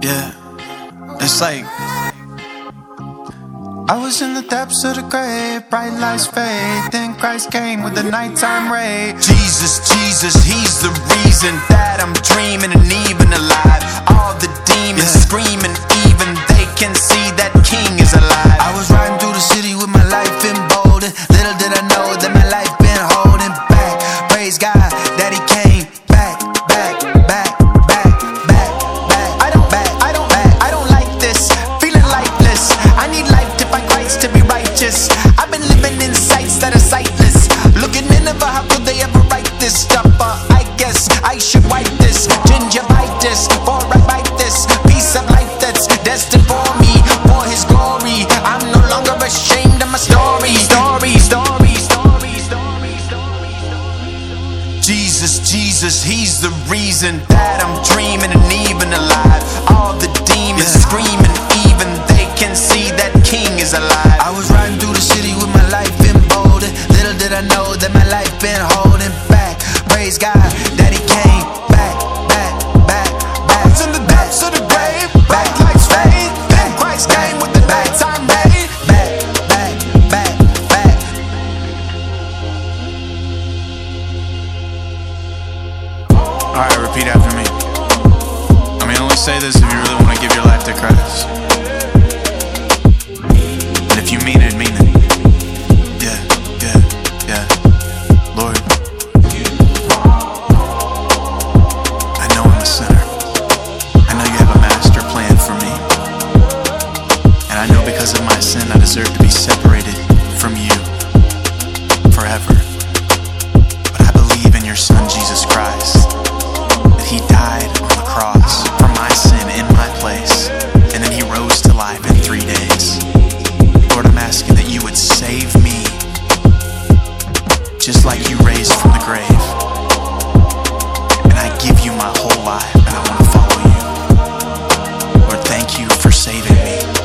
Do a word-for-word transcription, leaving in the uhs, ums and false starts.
Yeah, it's like I was in the depths of the grave, bright lights fade, then Christ came with the nighttime raid. Jesus, Jesus, he's the reason that I'm dreaming and even alive. All the demons yeah. screaming, even they can see that King is alive. I was riding through the city with my life emboldened. Little did I know that my life been holding back. Praise God that he came back, back, back, back, back, back. I don't back, I don't back, I don't like this, feeling lifeless. I need life to find Christ to be righteous. I've been living in sights that are sightless. Looking Nineveh, how could they ever write this stuff? Uh, I guess I should wipe this gingivitis before I bite this piece of life that's destined for me, for his glory. I'm no longer ashamed of my story. Story, story, story, story, story, story. Jesus, Jesus, he's the reason that I'm dreaming and even alive. All the demons yeah. screaming, even they can see that King is alive. I was riding through the city with my life emboldened. Little did I know that my life been holding back. Praise God that he came back, back, back, back. I was in the depths of the grave, back like fade. Then Christ came with the nighttime raid. Back, back, back, back. Alright, repeat after me. I mean, only say this if you really want to give your life to Christ. And if you mean it, mean it. Yeah, yeah, yeah. Lord, I know I'm a sinner. I know you have a master plan for me. And I know because of my sin I deserve to be separated from you forever. But I believe in your Son, Jesus Christ, that he died on the cross for my sin in my place, and then he rose to life in three days. Lord, I'm asking that you would save me, just like you raised from the grave. And I give you my whole life, and I want to follow you. Lord, thank you for saving me.